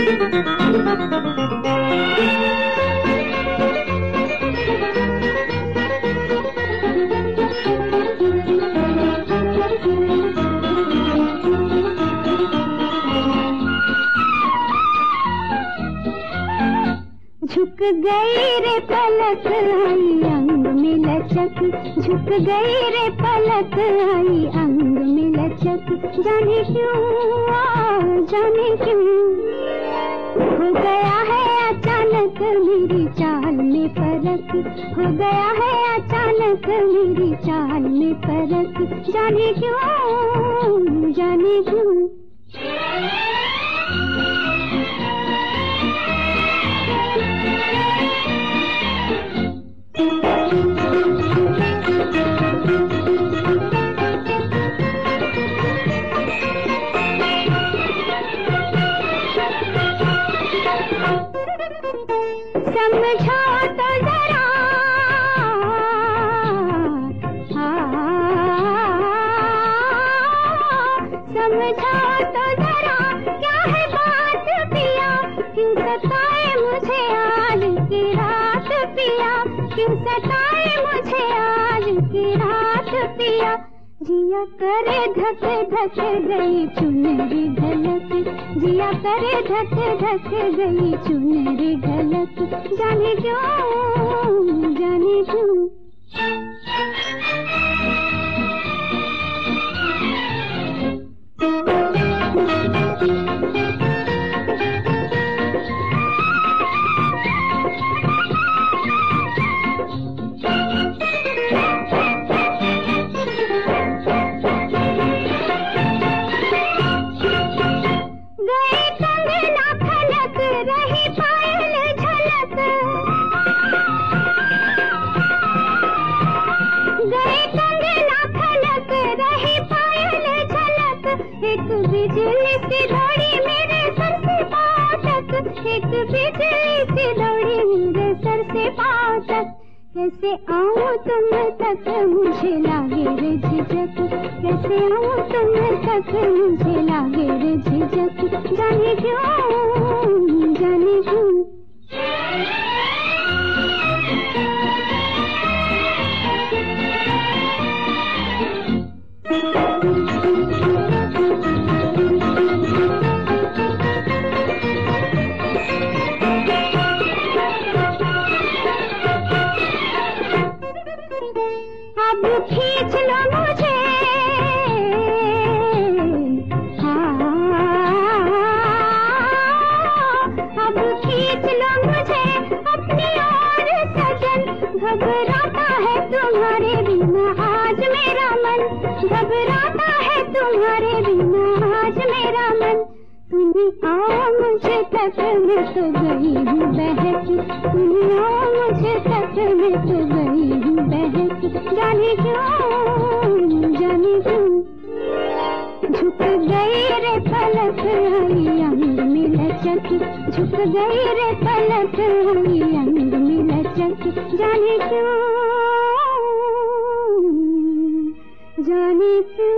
झुक गई रे पलक आई अंग में लचक, झुक गई रे पलक आई अंग में लचक। जाने क्यों जाने क्यों हो गया है अचानक मेरी चाल में फर्क, हो गया है अचानक मेरी चाल में फर्क। जाने क्यों जाने क्यों। समझो तो जरा समझो तो जरा क्या है बात पिया, क्यों सताए मुझे आज की रात पिया, क्यों सताए मुझे आज की रात पिया। जिया करे धक धक गई चुनरी ढलक, जिया करे धक धक गई चुनरी ढलक। जाने क्यों जाने क्यों। एक बिजली सी दौड़ी मेरे सर से पाँव तक, एक बिजली सी दौड़ी मेरे सर से पाँव तक। कैसे आऊं तुम तक मुझे लागे रे झिझक, कैसे आऊं तुम तक मुझे लागे रे झिझक। जाने क्यों जाने क्यों। अब खींच लो मुझे, अब खींच लो मुझे अपनी ओर सजन। घबराता है तुम्हारे बिना आज मेरा मन, घबराता है तुम्हारे बिना आज मेरा मन। तुम्हें आओ मुझे तक मैं तो गई हूँ बहक, तुम्हें आओ मुझे तक मैं तो गई हूँ बहक। जाने क्यों जाने क्यों। झुक गई रे पलक आई अंग में लचक, झुक गई रे पलक आई अंग में लचक। जाने क्यों जाने क्यों।